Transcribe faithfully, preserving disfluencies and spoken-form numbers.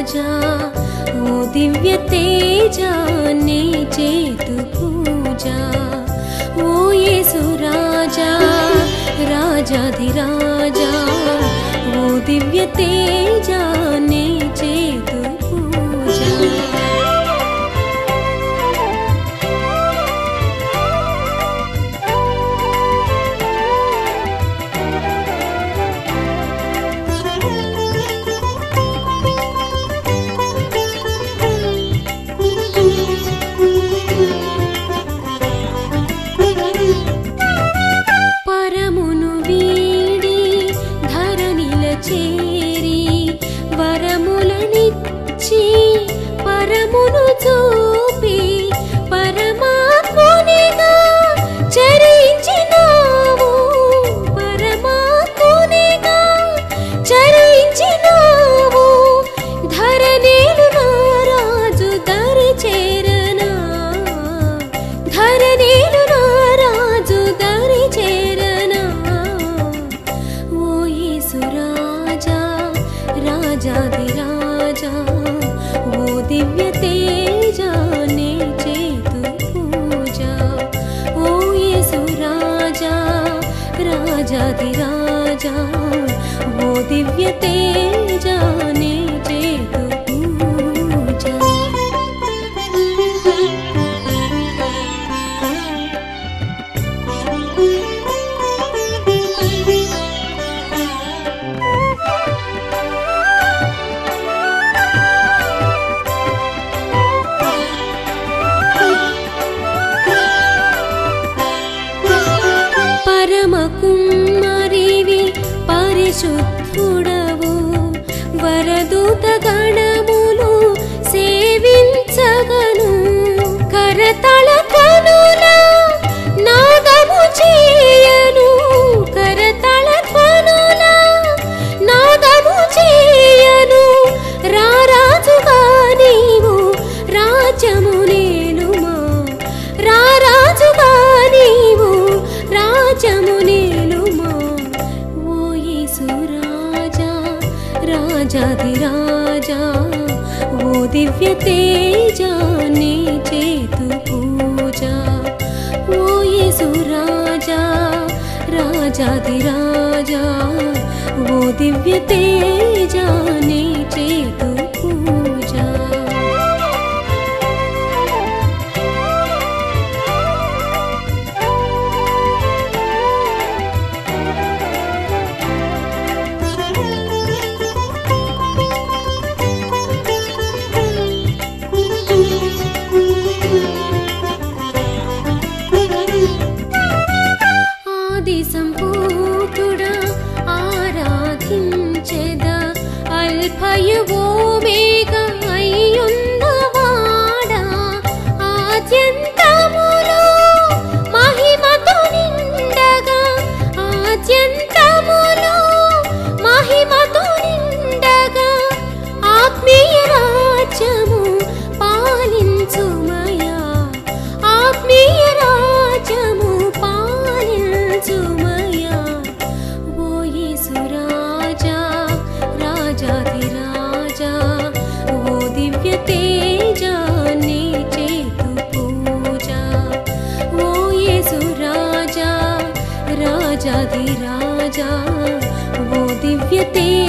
రాజా ఓ దివ్య తేజా నీ చేతు పూజ ఓ యేసు రాజా రాజాధిరాజా ఓ దివ్య తేజా నీ చేతు పూజ పరమును వీడి ధరణిల చేరి వరములనిచ్చి పరమును చూపి పరమాత్మునిగా చరించినావు పరమాత్మునిగా చరించినావు ధరణిలు నారాజు దరి చేరనా ధరణిలు నారాజు దరి చేరనా ఓ యేసు రాజా రాజాధిరాజా ఓ దివ్య తేజా నీ చేతు పూజ ఓ యేసు రాజా రాజాధిరాజా ఓ దివ్య తేజా నీ చేతు పూజ పరమ కుమ్మరివి పరిశుద్ధుడవు వరదూత గణములు సేవించగను కరతళ ధ్వనుల నాదము చేయను కరతళ ధ్వనుల నాదము చేయను రారాజుగా నీవు రాజ్యము నేలుమా రారాజుగా నీవు రాజ్యము నేలుమా ఓ యేసు రాజా రాజాధిరాజా ఓ దివ్య తేజా నీ చేతు పూజ ఓ యేసు రాజా రాజాధిరాజా ఓ దివ్య తేజా నీ చేతు పూజ ఆది సంపూతుడా ఆరాధించెద అల్ఫయు ఓమేగా అయ్యున్నవాడా ఆద్యంతములో మహిమతో నిండగా ఆద్యంతములో మహిమతో నిండగా ఆత్మీయ రాజ్యము పాలించుమయా ఆత్మీయ రాజ్యము పాలించుమయా ఓ యేసు రాజా రాజాధిరాజా ఓ దివ్య తేజా నీ చేతు పూజ ఓ యేసు రాజా రాజాధిరాజా ఓ దివ్య తేజా